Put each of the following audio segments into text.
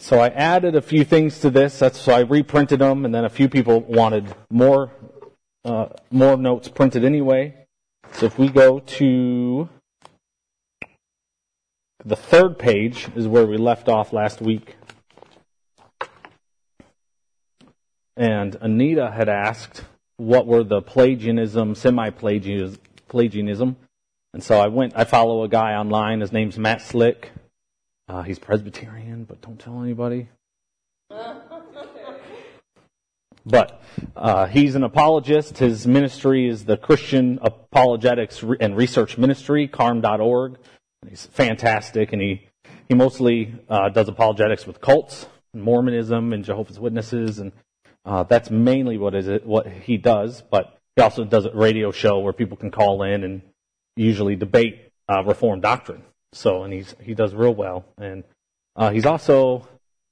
So I added a few things to this. So I reprinted them, and then a few people wanted more notes printed anyway. So if we go to the third page is where we left off last week. And Anita had asked what were the Pelagianism, semi-Pelagianism. And so I follow a guy online. His name's Matt Slick. He's Presbyterian, but don't tell anybody. But he's an apologist. His ministry is the Christian Apologetics and Research Ministry, CARM.org. He's fantastic, and he mostly does apologetics with cults, Mormonism, and Jehovah's Witnesses, and that's mainly what he does. But he also does a radio show where people can call in and usually debate Reformed doctrine. So, and he does real well, and he's also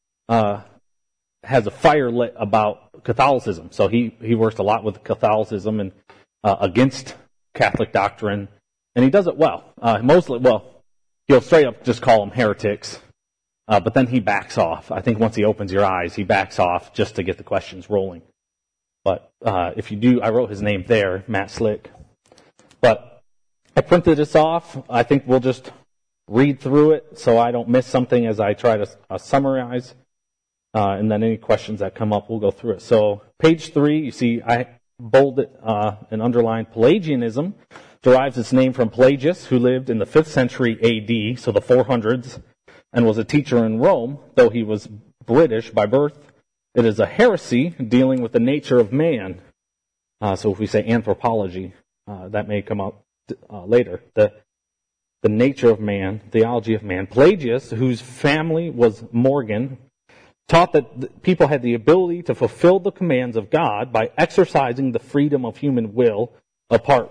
has a fire lit about Catholicism. So he works a lot with Catholicism and against Catholic doctrine, and he does it well. He'll straight up just call them heretics, but then he backs off. I think once he opens your eyes, he backs off just to get the questions rolling. But if you do, I wrote his name there, Matt Slick. But I printed this off. I think we'll just read through it so I don't miss something as I try to summarize. And then any questions that come up, we'll go through it. So page 3, you see I bolded and underlined Pelagianism. Derives its name from Pelagius, who lived in the 5th century A.D., so the 400s, and was a teacher in Rome, though he was British by birth. It is a heresy dealing with the nature of man. So if we say anthropology, that may come up later. The nature of man, theology of man. Pelagius, whose family was Morgan, taught that people had the ability to fulfill the commands of God by exercising the freedom of human will apart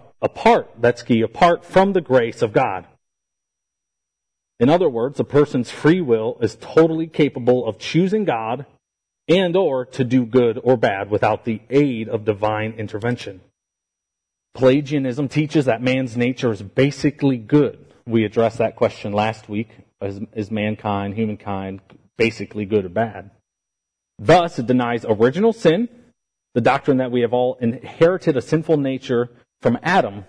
from the grace of God. In other words, a person's free will is totally capable of choosing God and or to do good or bad without the aid of divine intervention. Pelagianism teaches that man's nature is basically good. We addressed that question last week. Is mankind, humankind, basically good or bad? Thus, it denies original sin, the doctrine that we have all inherited a sinful nature from Adam.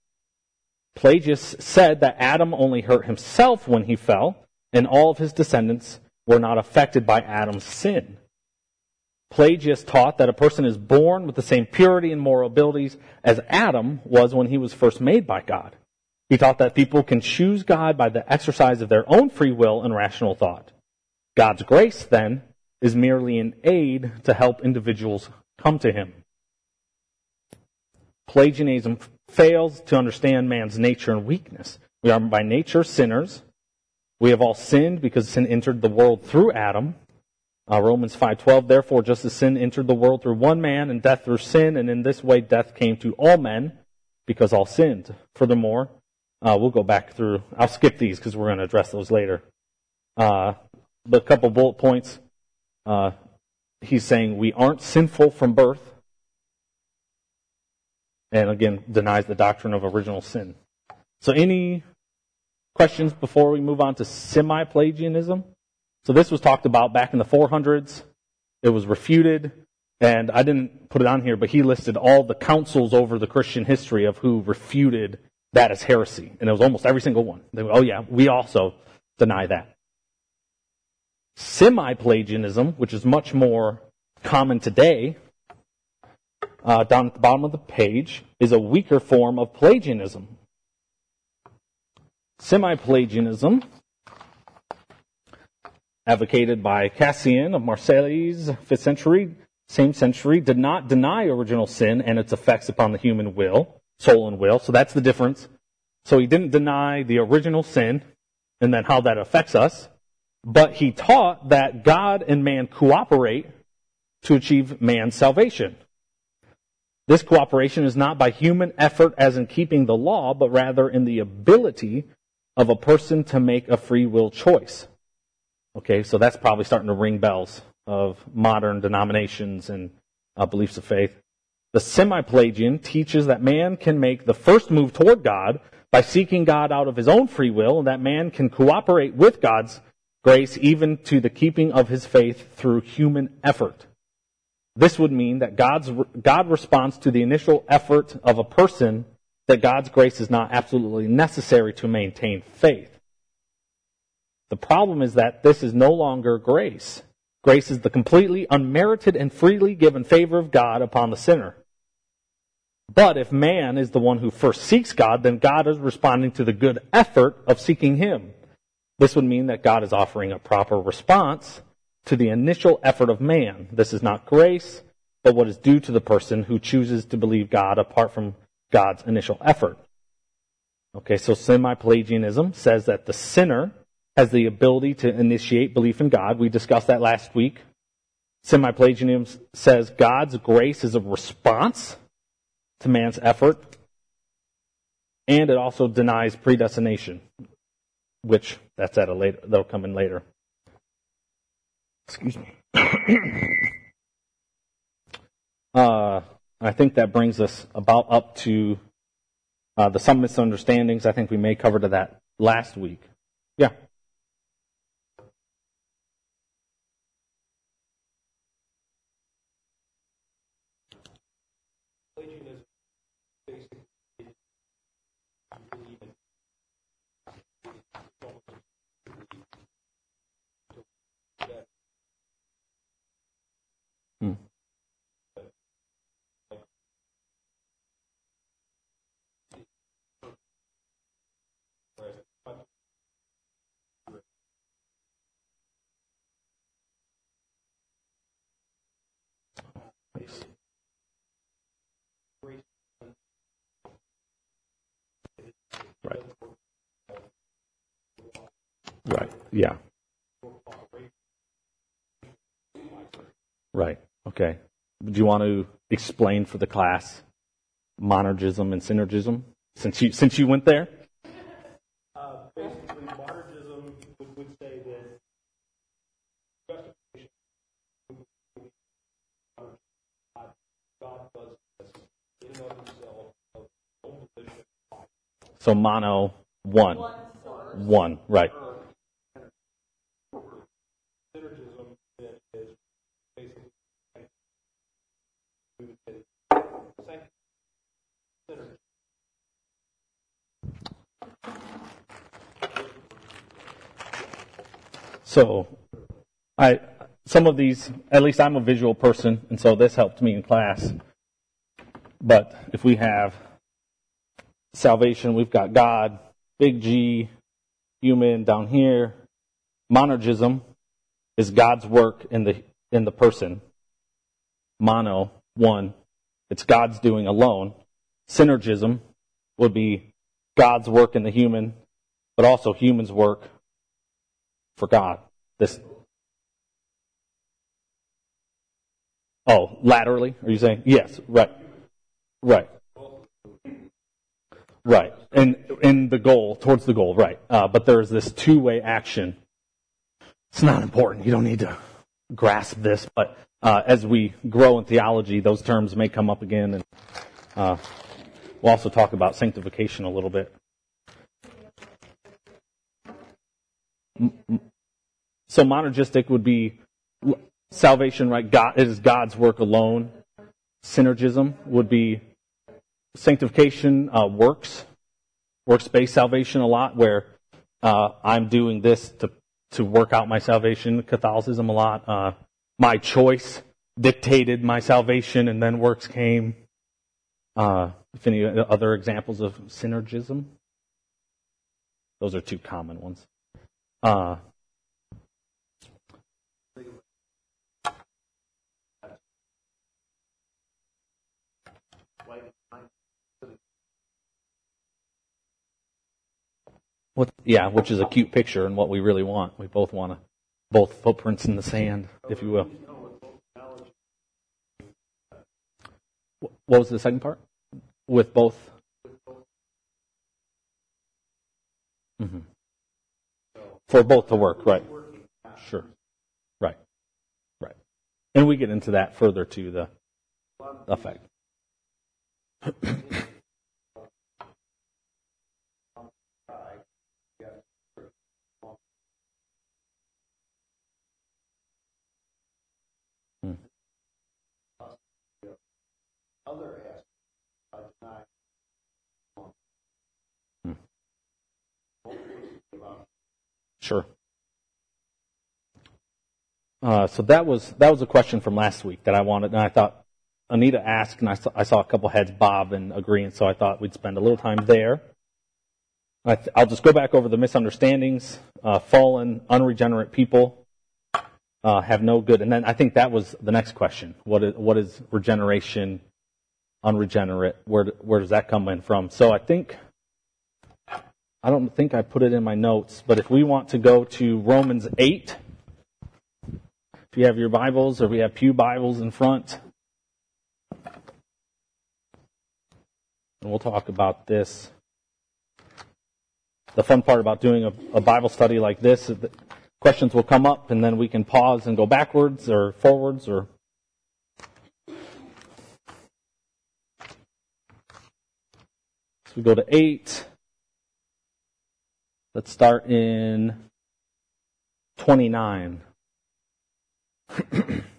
Pelagius said that Adam only hurt himself when he fell, and all of his descendants were not affected by Adam's sin. Pelagius taught that a person is born with the same purity and moral abilities as Adam was when he was first made by God. He taught that people can choose God by the exercise of their own free will and rational thought. God's grace, then, is merely an aid to help individuals come to him. Pelagianism fails to understand man's nature and weakness. We are by nature sinners. We have all sinned because sin entered the world through Adam. Romans 5:12, therefore, just as sin entered the world through one man and death through sin, and in this way death came to all men because all sinned. Furthermore, we'll go back through. I'll skip these because we're going to address those later. But a couple bullet points. He's saying we aren't sinful from birth. And again, denies the doctrine of original sin. So any questions before we move on to semi-Pelagianism? So this was talked about back in the 400s. It was refuted. And I didn't put it on here, but he listed all the councils over the Christian history of who refuted that as heresy. And it was almost every single one. They went, oh yeah, we also deny that. Semi-Pelagianism, which is much more common today, down at the bottom of the page, is a weaker form of Pelagianism. Semi-Pelagianism, advocated by Cassian of Marseilles, 5th century, same century, did not deny original sin and its effects upon the human will, soul and will. So that's the difference. So he didn't deny the original sin and then how that affects us, but he taught that God and man cooperate to achieve man's salvation. This cooperation is not by human effort as in keeping the law, but rather in the ability of a person to make a free will choice. Okay, so that's probably starting to ring bells of modern denominations and beliefs of faith. The semi-Pelagian teaches that man can make the first move toward God by seeking God out of his own free will, and that man can cooperate with God's grace even to the keeping of his faith through human effort. This would mean that God responds to the initial effort of a person, that God's grace is not absolutely necessary to maintain faith. The problem is that this is no longer grace. Grace is the completely unmerited and freely given favor of God upon the sinner. But if man is the one who first seeks God, then God is responding to the good effort of seeking him. This would mean that God is offering a proper response to the initial effort of man. This is not grace, but what is due to the person who chooses to believe God apart from God's initial effort. Okay, so semi-Pelagianism says that the sinner has the ability to initiate belief in God. We discussed that last week. Semi-Pelagianism says God's grace is a response to man's effort, and it also denies predestination, which that's at a later, that'll come in later. Excuse me. I think that brings us about up to some misunderstandings. I think we may cover to that last week. Yeah. Right. Right. Yeah. Right. Okay. Do you want to explain for the class monergism and synergism? Since you went there? Basically, monergism would say that justification, God does this in and of himself of his own volition. So mono, one, right. Synergism is basically second synergy. So, some of these, at least I'm a visual person, and so this helped me in class. But if we have salvation, we've got God, big G, human down here. Monergism is God's work in the person. Mono, one, it's God's doing alone. Synergism would be God's work in the human, but also human's work for God. Laterally, are you saying? Yes, right. And in the goal, towards the goal, right. But there's this two-way action. It's not important. You don't need to grasp this, but as we grow in theology, those terms may come up again, and we'll also talk about sanctification a little bit. So monergistic would be salvation, right? God, it is God's work alone. Synergism would be sanctification, works-based salvation a lot, where I'm doing this to work out my salvation. Catholicism a lot. My choice dictated my salvation, and then works came. If any other examples of synergism? Those are two common ones. Which is a cute picture and what we really want. We both want both footprints in the sand, if you will. What was the second part? With both? Mm-hmm. For both to work, right. Sure. Right. And we get into that further to the effect. Sure. So that was a question from last week that I wanted, and I thought Anita asked, and I saw a couple heads bob and agreeing, so I thought we'd spend a little time there. I'll just go back over the misunderstandings. Fallen, unregenerate people have no good, and then I think that was the next question. What is regeneration? Unregenerate? Where does that come in from? So I don't think I put it in my notes, but if we want to go to Romans 8, if you have your Bibles or we have pew Bibles in front, and we'll talk about this. The fun part about doing a Bible study like this is that questions will come up and then we can pause and go backwards or forwards or... So we go to 8. Let's start in 29. Does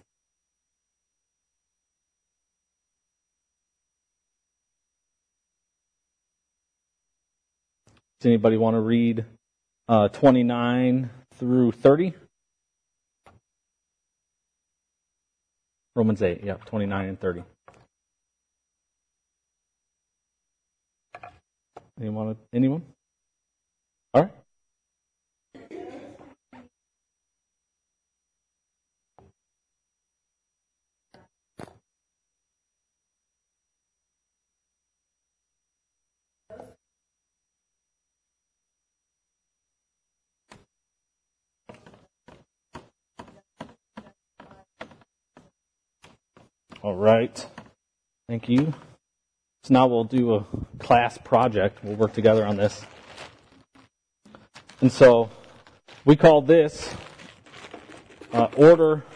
anybody want to read 29 through 30? Romans 8, 29 and 30. Anyone? All right. All right. Thank you. So now we'll do a class project. We'll work together on this. And so we call this ordo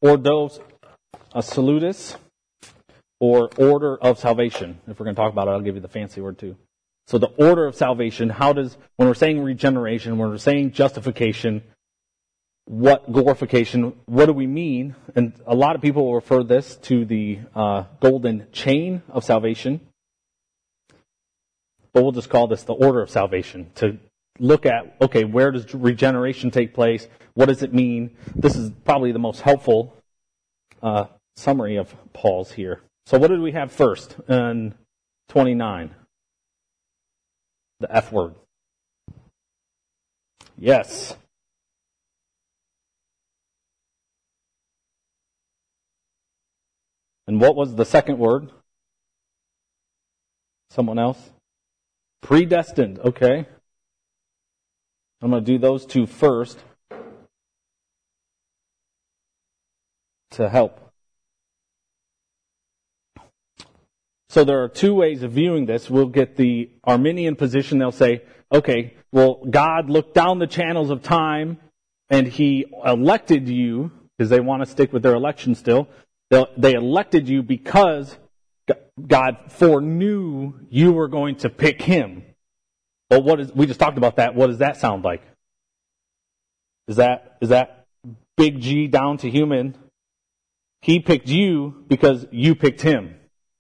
salutis, or order of salvation. If we're going to talk about it, I'll give you the fancy word too. So the order of salvation, when we're saying regeneration, when we're saying justification, what glorification, what do we mean? And a lot of people will refer this to the golden chain of salvation. But we'll just call this the order of salvation, to look at, okay, where does regeneration take place? What does it mean? This is probably the most helpful summary of Paul's here. So what did we have first in 29? The F word. Yes. And what was the second word? Someone else? Predestined. Okay. I'm going to do those two first to help. So there are two ways of viewing this. We'll get the Arminian position. They'll say, okay, well, God looked down the channels of time and He elected you, because they want to stick with their election still. They elected you because God foreknew you were going to pick Him. But we just talked about that. What does that sound like? Is that big G down to human? He picked you because you picked Him.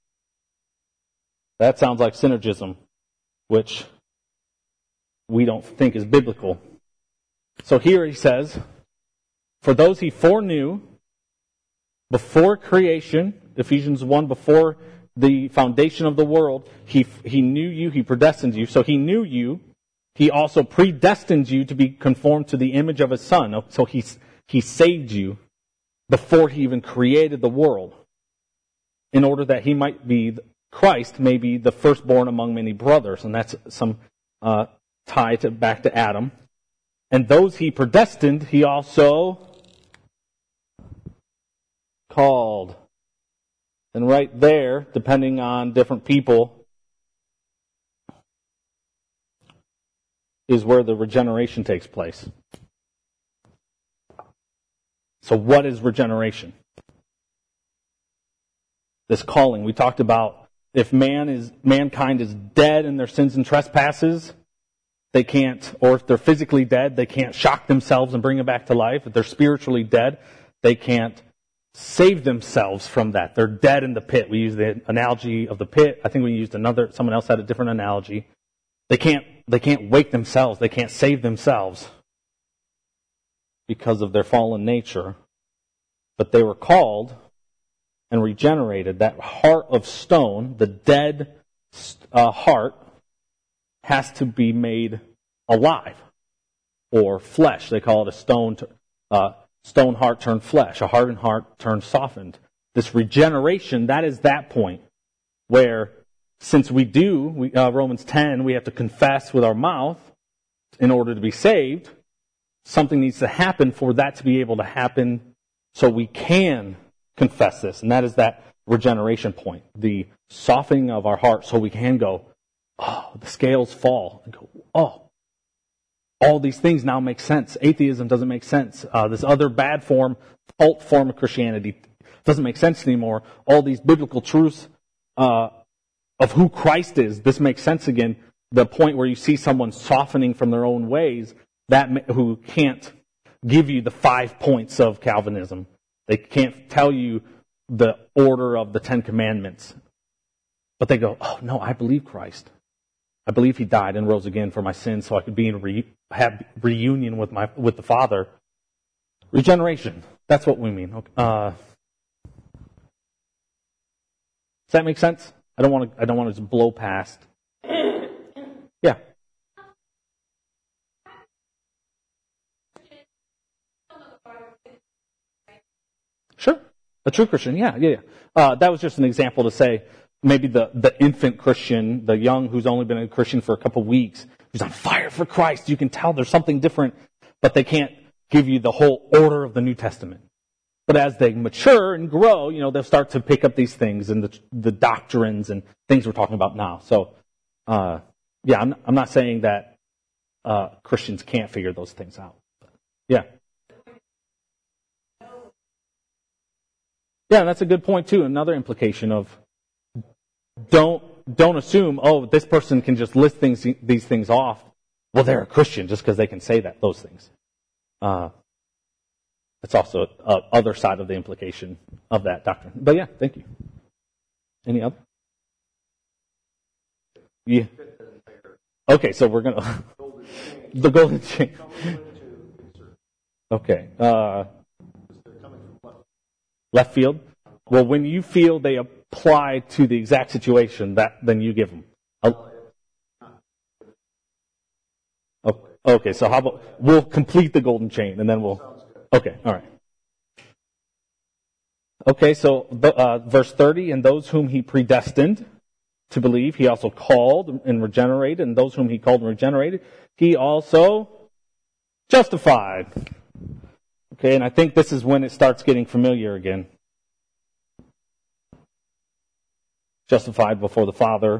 That sounds like synergism, which we don't think is biblical. So here he says, for those He foreknew before creation, Ephesians 1, before the foundation of the world, He knew you, He predestined you. So He knew you. He also predestined you to be conformed to the image of His Son. So He saved you before He even created the world, in order that Christ may be the firstborn among many brothers. And that's some tie back to Adam. And those He predestined, He also called. And right there, depending on different people, is where the regeneration takes place. So what is regeneration? This calling. We talked about if mankind is dead in their sins and trespasses, they can't, or if they're physically dead, they can't shock themselves and bring them back to life. If they're spiritually dead, they can't save themselves from that. They're dead in the pit. We use the analogy of the pit. I think we used someone else had a different analogy. They can't wake themselves. They can't save themselves. because of their fallen nature, but they were called and regenerated. That heart of stone, the dead heart, has to be made alive, or flesh. They call it a stone heart turned flesh, a hardened heart turned softened. This regeneration, that is that point where, since Romans 10, we have to confess with our mouth in order to be saved. Something needs to happen for that to be able to happen so we can confess this. And that is that regeneration point, the softening of our heart so we can go, oh, the scales fall, and go, oh, all these things now make sense. Atheism doesn't make sense. This other bad cult form of Christianity doesn't make sense anymore. All these biblical truths of who Christ is, this makes sense again. The point where you see someone softening from their own ways, who can't give you the 5 points of Calvinism. They can't tell you the order of the 10 Commandments. But they go, oh no, I believe Christ. I believe He died and rose again for my sins so I could have reunion with the Father. Regeneration. That's what we mean. Okay. Does that make sense? I don't want to just blow past. Yeah. Sure. A true Christian, yeah. That was just an example to say maybe the infant Christian, the young who's only been a Christian for a couple of weeks, who's on fire for Christ. You can tell there's something different, but they can't give you the whole order of the New Testament. But as they mature and grow, they'll start to pick up these things and the doctrines and things we're talking about now. So, I'm not saying that Christians can't figure those things out. Yeah. Yeah, that's a good point too. Another implication of don't assume, oh, this person can just list these things off. Well, they're a Christian just because they can say those things. It's also other side of the implication of that doctrine. But yeah, thank you. Any other? Yeah. Okay, so we're gonna the golden chain. Okay. Left field. Well, when you feel they apply to the exact situation, then you give them. Okay, so how about we'll complete the golden chain and then we'll. Okay, all right. Okay, so verse 30, and those whom He predestined to believe, He also called and regenerated, and those whom He called and regenerated, He also justified. Okay, and I think this is when it starts getting familiar again. Justified before the Father.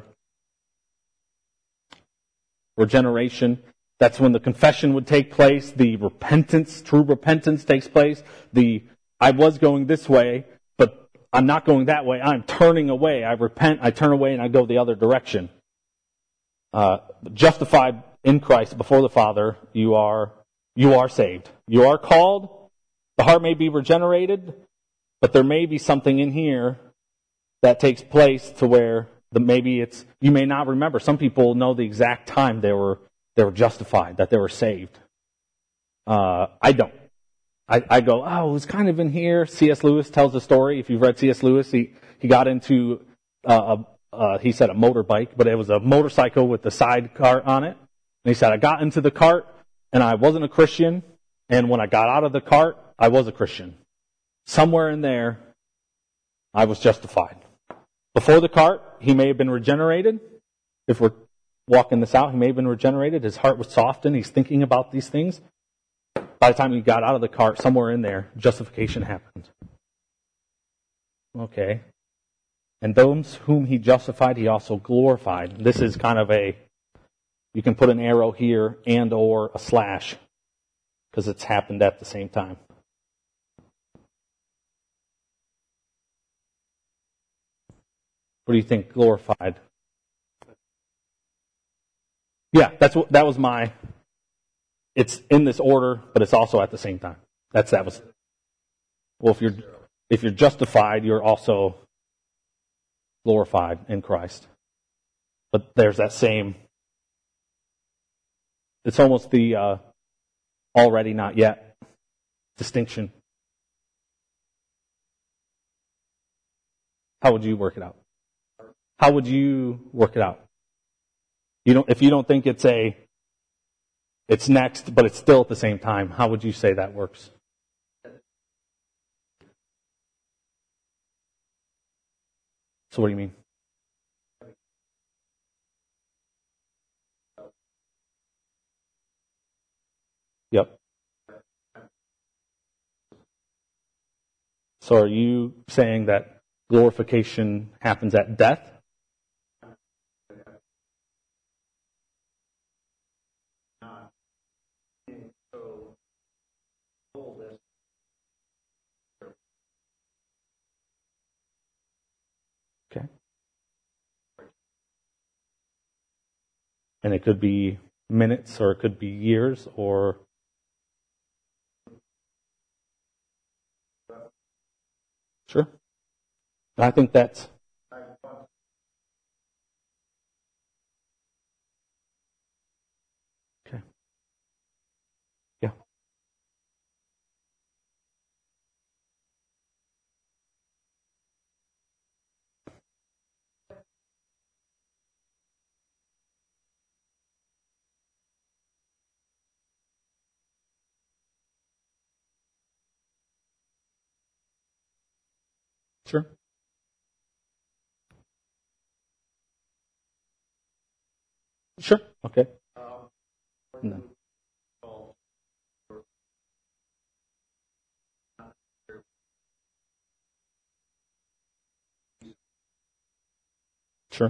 Regeneration. That's when the confession would take place. The repentance, true repentance takes place. I was going this way, but I'm not going that way. I'm turning away. I repent, I turn away, and I go the other direction. Justified in Christ before the Father, you are saved. You are called. The heart may be regenerated, but there may be something in here that takes place to where you may not remember. Some people know the exact time they were justified, that they were saved. I don't. I go, oh, it was kind of in here. C.S. Lewis tells a story. If you've read C.S. Lewis, he got into he said a motorbike, but it was a motorcycle with the side cart on it. And he said, I got into the cart and I wasn't a Christian. And when I got out of the cart, I was a Christian. Somewhere in there, I was justified. Before the cart, he may have been regenerated. If we're walking this out, he may have been regenerated. His heart was softened. He's thinking about these things. By the time he got out of the cart, somewhere in there, justification happened. Okay. And those whom He justified, He also glorified. This is kind of you can put an arrow here and or a slash, because it's happened at the same time. What do you think? Glorified. Yeah, that was my. It's in this order, but it's also at the same time. That was. Well, if you're justified, you're also glorified in Christ. But there's that same. It's almost the already not yet. distinction? How would you work it out? How would you work it out? If you don't think it's next, but it's still at the same time, how would you say that works? So what do you mean? Yep. So are you saying that glorification happens at death? Okay. And it could be minutes, or it could be years, or... Sure. I think that's... Okay. Yeah. Sure. Sure. Okay. No. Sure.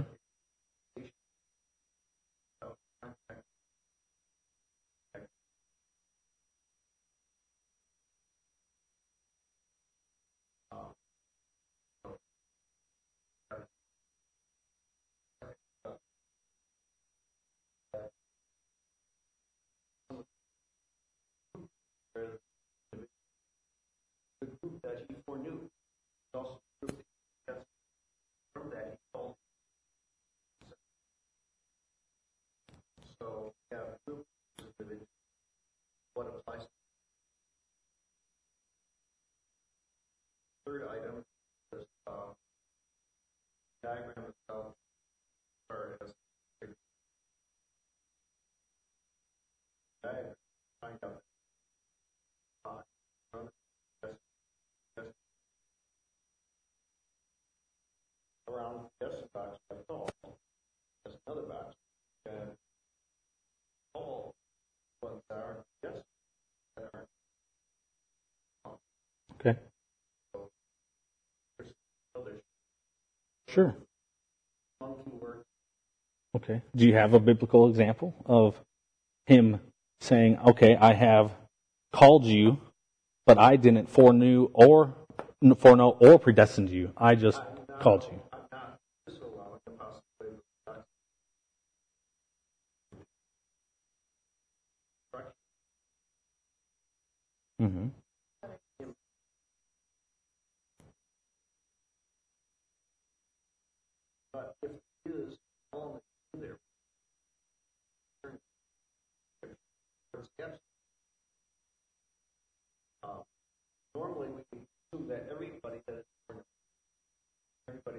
The group that he foreknew. Also from that he called. So yeah, what applies to the third item is diagram itself or as diagram find out around yes box by all. There's another box. And all ones are yes that are Okay. so there's others. Sure. One can work. Okay. Do you have a biblical example of him saying, okay, I have called you, but I didn't foreknow or predestined you. I just called you. Mm-hmm. But if it is element in there, normally we assume that everybody that is born, everybody.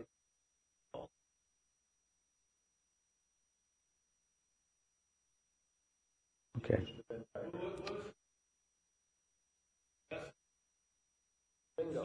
Okay. Bingo.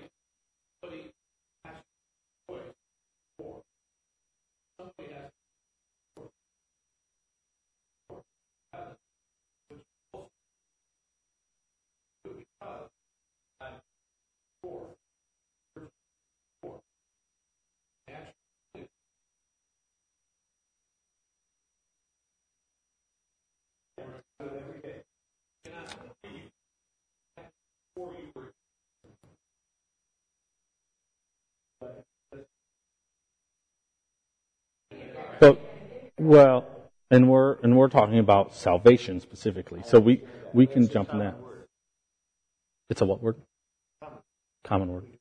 So, well, and we're talking about salvation specifically. So we can jump in that. It's a what word? Common word.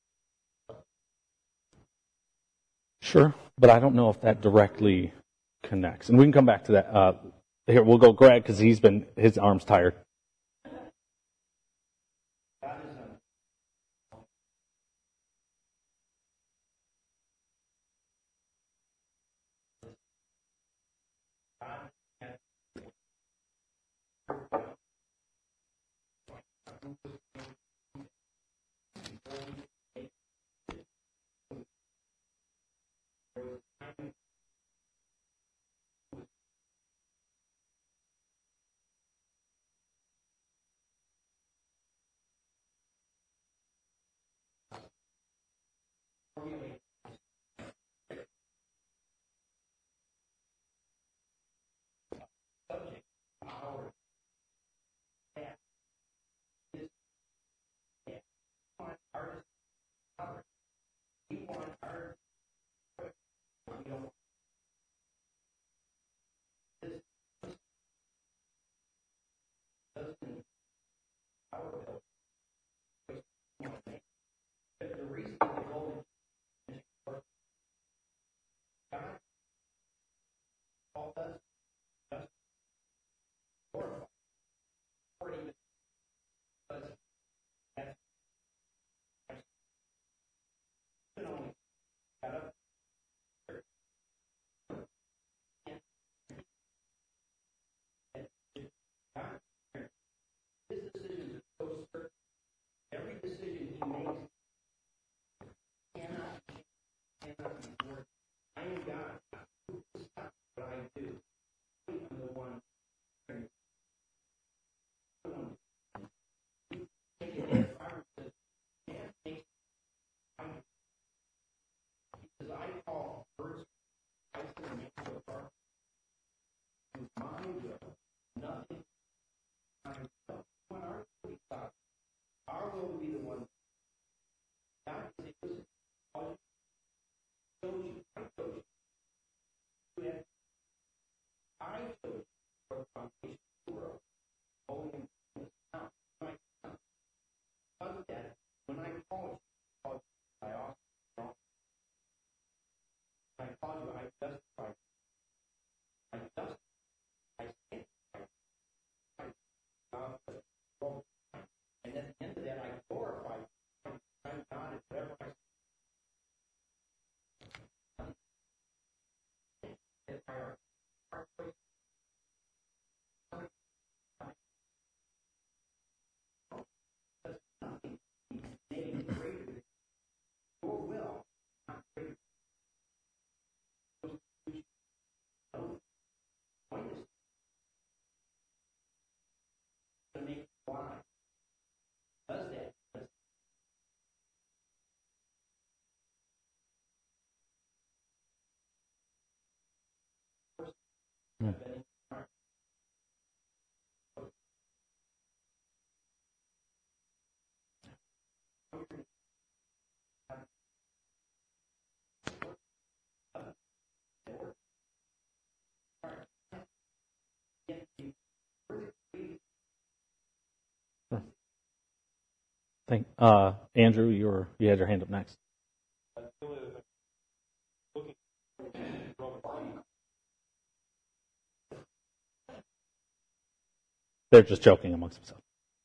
Sure, but I don't know if that directly connects. And we can come back to that. Here, we'll go Greg because his arm's tired. Thank Andrew, you had your hand up next. They're just joking amongst themselves.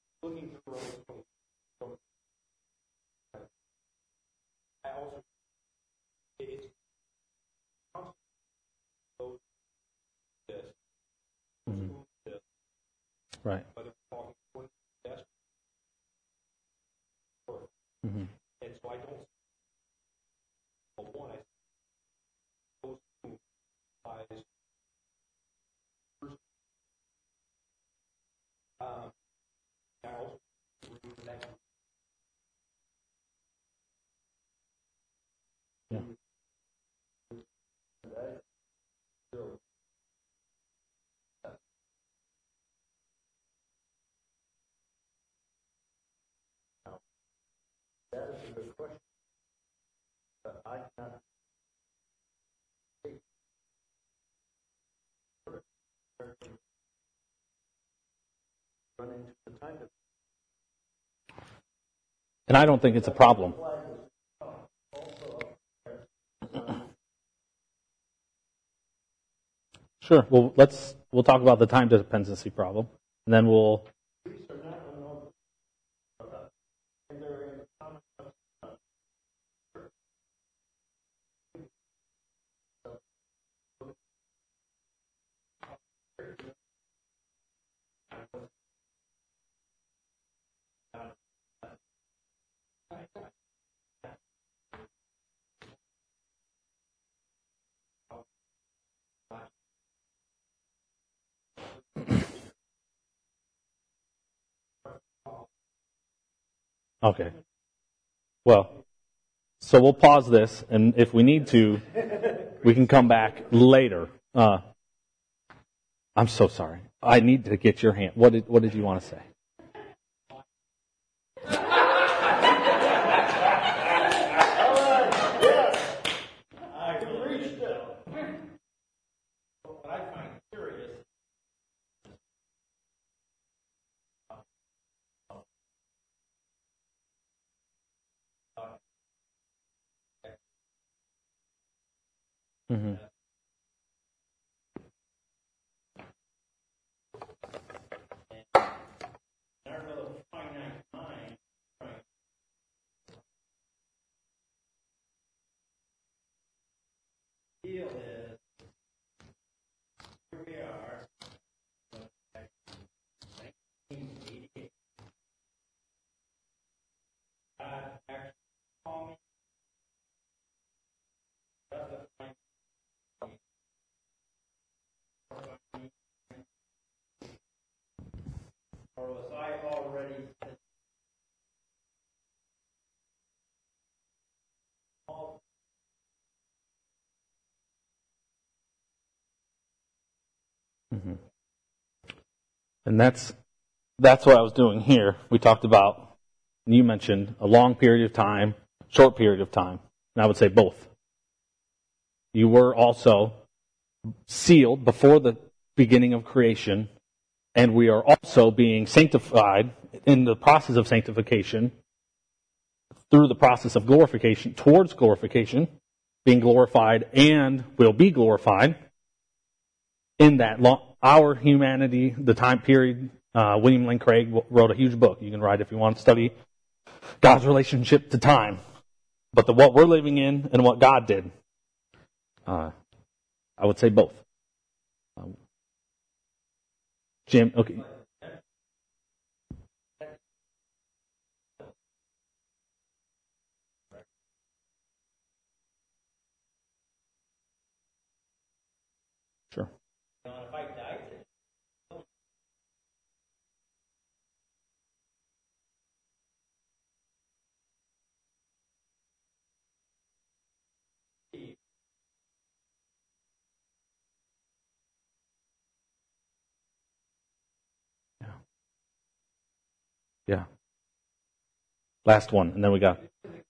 Mm-hmm. Right. Mm-hmm. And so I don't. One, I those two eyes. I also that. Yeah. That is a good question. But I cannot run into the time that. And I don't think it's a problem. Sure. Well, we'll talk about the time dependency problem, and then we'll. they're in the common Okay. Well, so we'll pause this, and if we need to, we can come back later. I'm so sorry. I need to get your hand. What did you want to say? I can reach them. What I find curious. Mm-hmm. Our little finite mind, right? Deal is, here we are, 1988. God actually called me. Or was I already Mm-hmm. And that's what I was doing here. We talked about, you mentioned a long period of time, short period of time, and I would say both. You were also sealed before the beginning of creation, and we are also being sanctified in the process of sanctification through the process of glorification, towards glorification, being glorified and will be glorified in that our humanity, the time period. William Lane Craig wrote a huge book. You can write if you want to study God's relationship to time. But what we're living in and what God did, I would say both. Jim, okay. Sure. if I died today? Yeah. Last one, and then we got.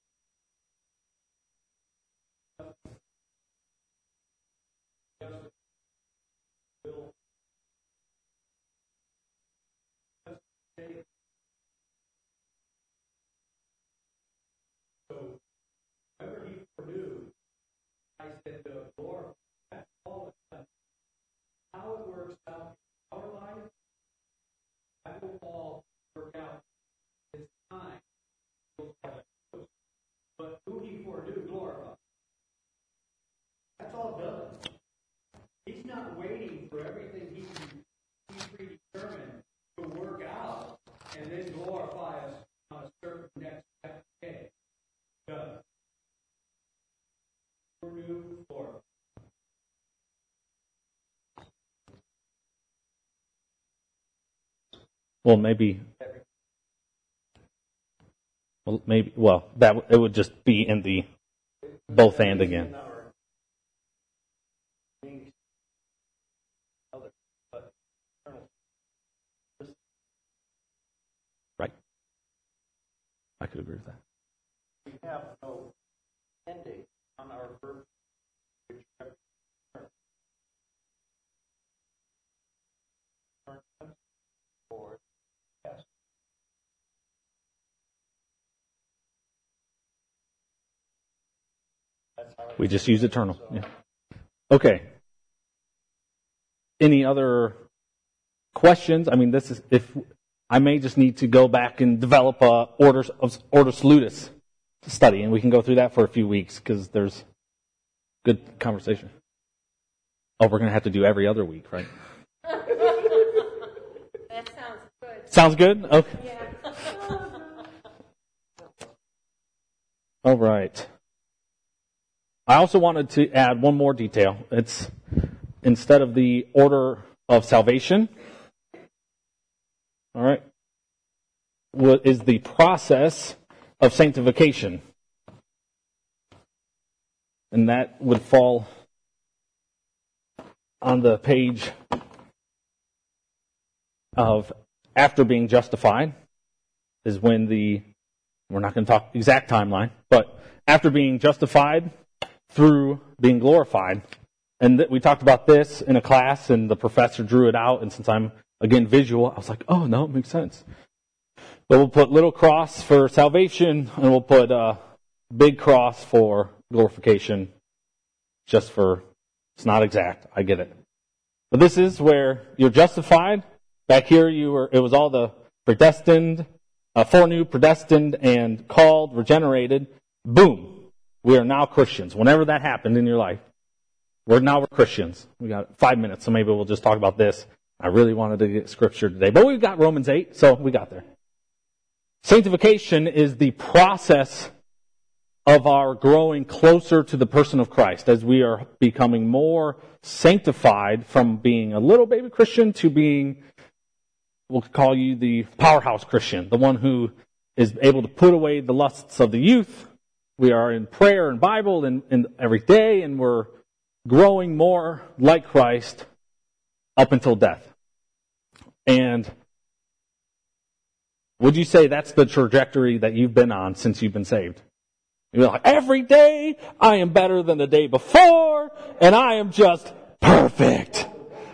Whatever he produced, I said, Lord, that's all it's done. How it works out in our life, that will all work out. It's time. But who he foreknew, glorified. That's all done. He's not waiting for everything he predetermined to work out and then glorify us on a certain next step. Okay. Done. Foreknew, glorified. Well, maybe. That it would just be in the both and again. Right. I could agree with that. We have no ending on our verb. We just use eternal. Yeah. Okay. Any other questions? I mean, this is if I may just need to go back and develop a Ordo Salutis to study, and we can go through that for a few weeks because there's good conversation. Oh, we're going to have to do every other week, right? That sounds good. Sounds good? Okay. Yeah. All right. I also wanted to add one more detail. It's instead of the order of salvation, all right, what is the process of sanctification? And that would fall on the page of after being justified is when we're not going to talk exact timeline, but after being justified through being glorified. And we talked about this in a class, and the professor drew it out, and since I'm, again, visual, I was like, oh, no, it makes sense. But we'll put little cross for salvation, and we'll put big cross for glorification, just for, it's not exact, I get it. But this is where you're justified. Back here, it was all the predestined, foreknew, predestined, and called, regenerated. Boom. We are now Christians. Whenever that happened in your life, we're Christians. We got 5 minutes, so maybe we'll just talk about this. I really wanted to get scripture today, but we've got Romans 8, so we got there. Sanctification is the process of our growing closer to the person of Christ as we are becoming more sanctified from being a little baby Christian to being, we'll call you the powerhouse Christian, the one who is able to put away the lusts of the youth. We are in prayer and Bible and every day, and we're growing more like Christ up until death. And would you say that's the trajectory that you've been on since you've been saved? You're like, every day I am better than the day before, and I am just perfect.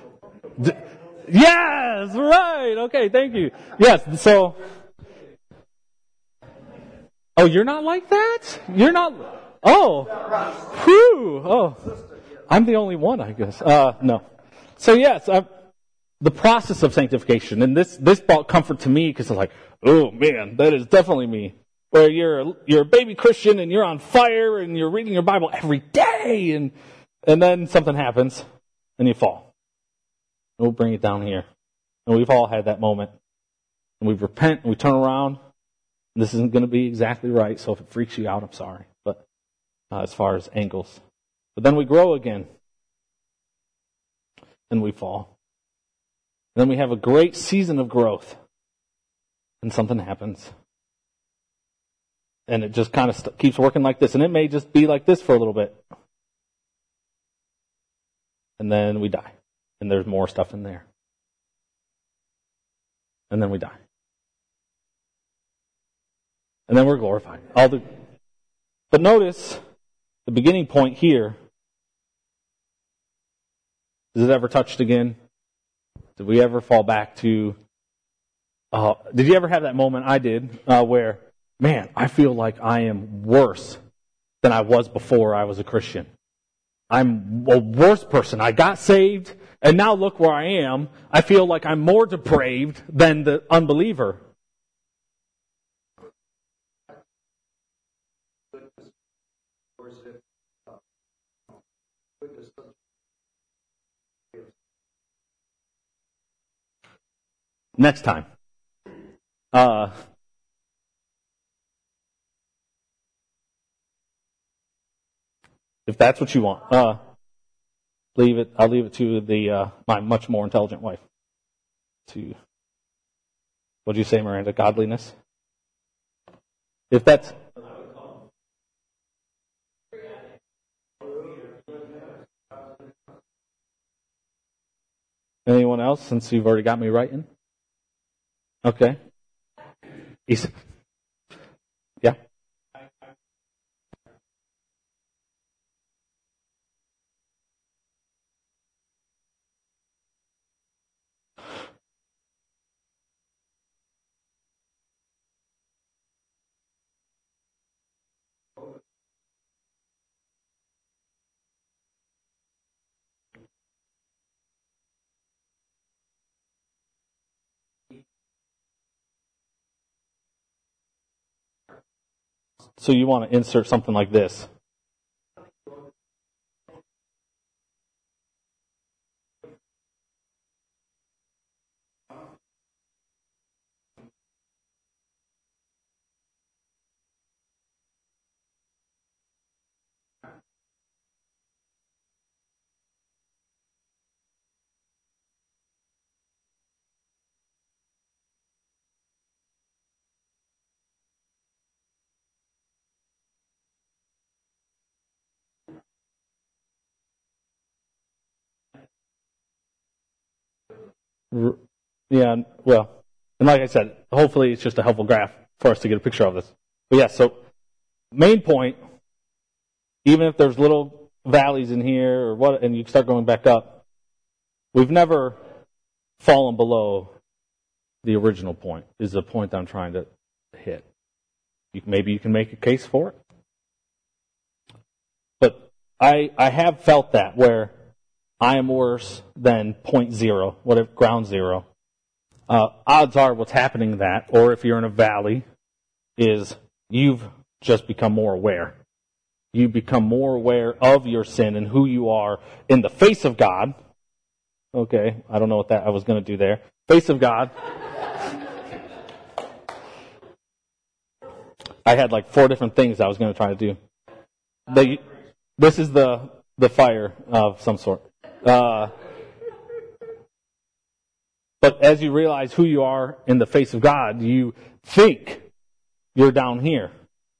Yes, right. Okay, thank you. Yes, so... Oh, you're not like that? You're not... Oh. Whew. Oh. I'm the only one, I guess. No. So yes, the process of sanctification, and this brought comfort to me because I was like, oh man, that is definitely me. Where you're a baby Christian and you're on fire and you're reading your Bible every day and then something happens and you fall. And we'll bring it down here. And we've all had that moment. And we repent and we turn around. This isn't going to be exactly right, so if it freaks you out, I'm sorry. But as far as angles. But then we grow again. And we fall. And then we have a great season of growth. And something happens. And it just kind of keeps working like this. And it may just be like this for a little bit. And then we die. And there's more stuff in there. And then we die. And then we're glorified. But notice the beginning point here. Is it ever touched again? Did we ever fall back to... did you ever have that moment? I did, where, man, I feel like I am worse than I was before I was a Christian. I'm a worse person. I got saved, and now look where I am. I feel like I'm more depraved than the unbeliever. Next time. If that's what you want. I'll leave it to my much more intelligent wife. What'd you say, Miranda? Godliness? If that's... Anyone else, since you've already got me writing? Okay. Yeah. So you want to insert something like this. Yeah, well, and like I said, hopefully it's just a helpful graph for us to get a picture of this. But yeah, so main point, even if there's little valleys in here or what, and you start going back up, we've never fallen below the original point, is the point I'm trying to hit. Maybe you can make a case for it. But I have felt that where I am worse than point zero, whatever, ground zero. Odds are what's happening that, or if you're in a valley, is you've just become more aware. You become more aware of your sin and who you are in the face of God. Okay, I don't know what that I was going to do there. Face of God. I had like 4 different things I was going to try to do. This is the fire of some sort. But as you realize who you are in the face of God, you think you're down here.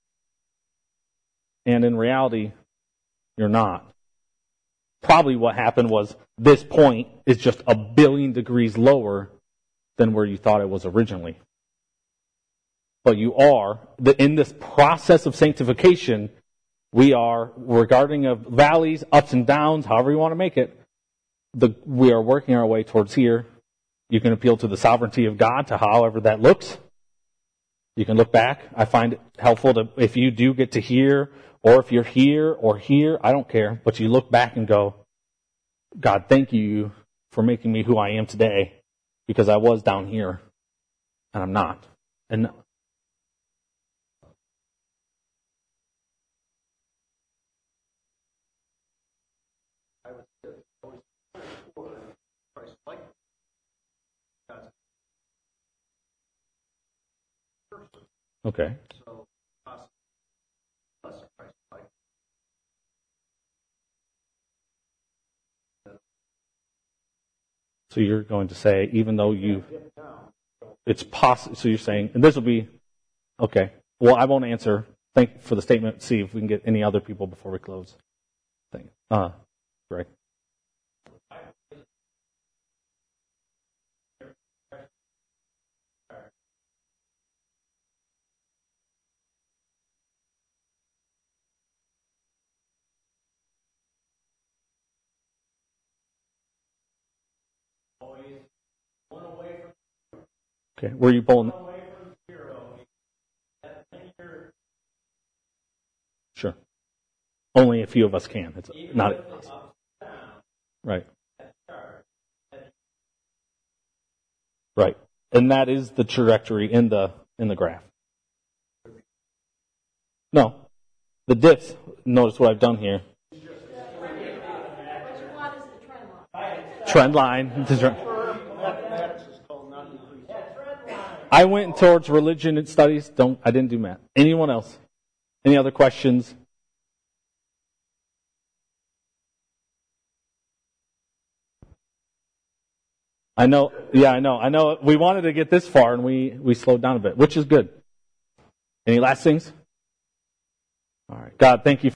And in reality, you're not. Probably what happened was this point is just 1 billion degrees lower than where you thought it was originally. But you are, in this process of sanctification, we are, regarding of valleys, ups and downs, however you want to make it, we are working our way towards here. You can appeal to the sovereignty of God, to however that looks. You can look back. I find it helpful to, if you do get to here, or if you're here or here, I don't care, but you look back and go, God, thank you for making me who I am today, because I was down here, and I'm not. And okay. So you're going to say, even though it's possible, so you're saying, and this will be, okay, well, I won't answer. Thank you for the statement. See if we can get any other people before we close. Greg. Okay, were you pulling? Sure. Only a few of us can. It's not right. Right, and that is the trajectory in the graph. No, the dips. Notice what I've done here. Trend line. I went towards religion and studies. I didn't do math. Anyone else? Any other questions? I know. Yeah, I know. We wanted to get this far, and we slowed down a bit, which is good. Any last things? All right. God, thank you.